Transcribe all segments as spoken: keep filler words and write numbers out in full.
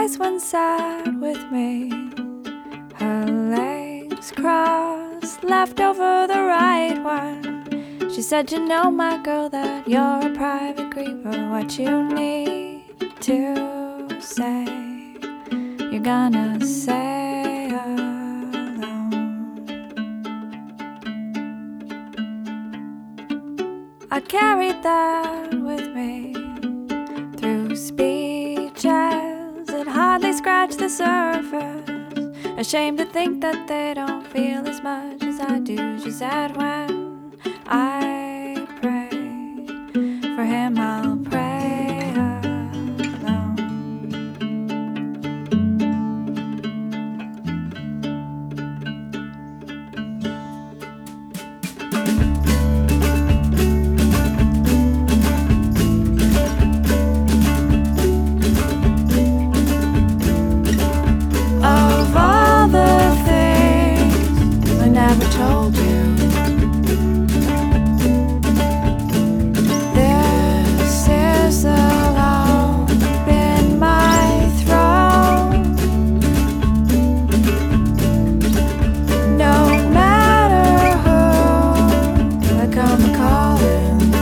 eyes once sat with me, her legs crossed, left over the right one. She said, you know, my girl, that you're a private griever. What you need to say, you're gonna say alone. I carried that with me through speeches that hardly scratch the surface. Ashamed to think that they don't feel as much as I do. She said, when I pray for him, I'll pray alone. Of all the things I never told you, this is the lump in my throat. No matter who I come calling,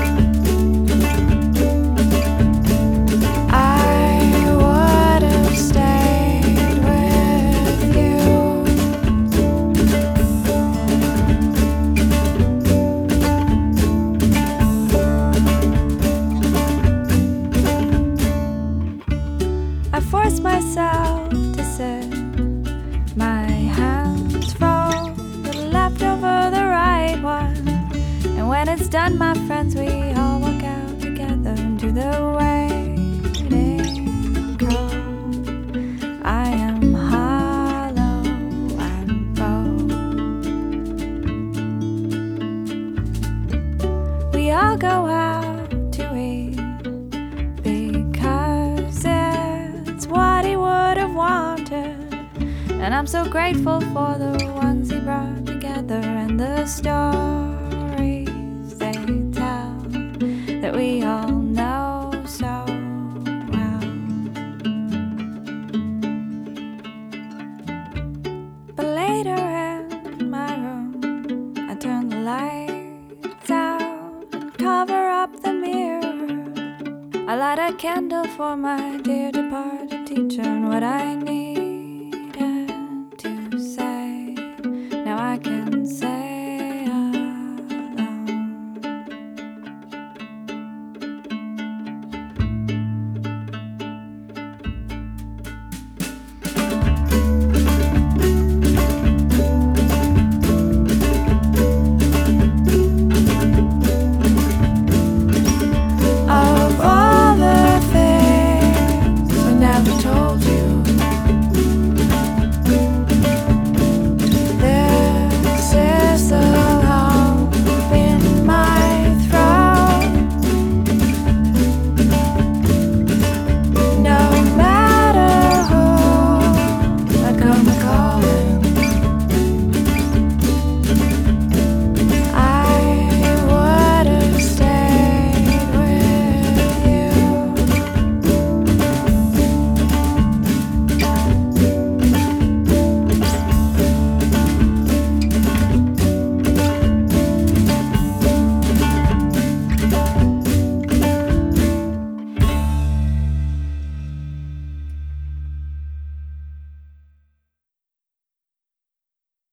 I would have stayed with you. I forced myself to sit, my hands froze, but left over the right one. And when it's done, my friends, we all walk out together into the waiting cold. I am hollow and bold. We all go out to eat because it's what he would have wanted. And I'm so grateful for the ones he brought together and the stories they tell that we all know so well. But later in my room, I turn the lights out and cover up the mirror. I light a candle for my dear departed teacher, and what I need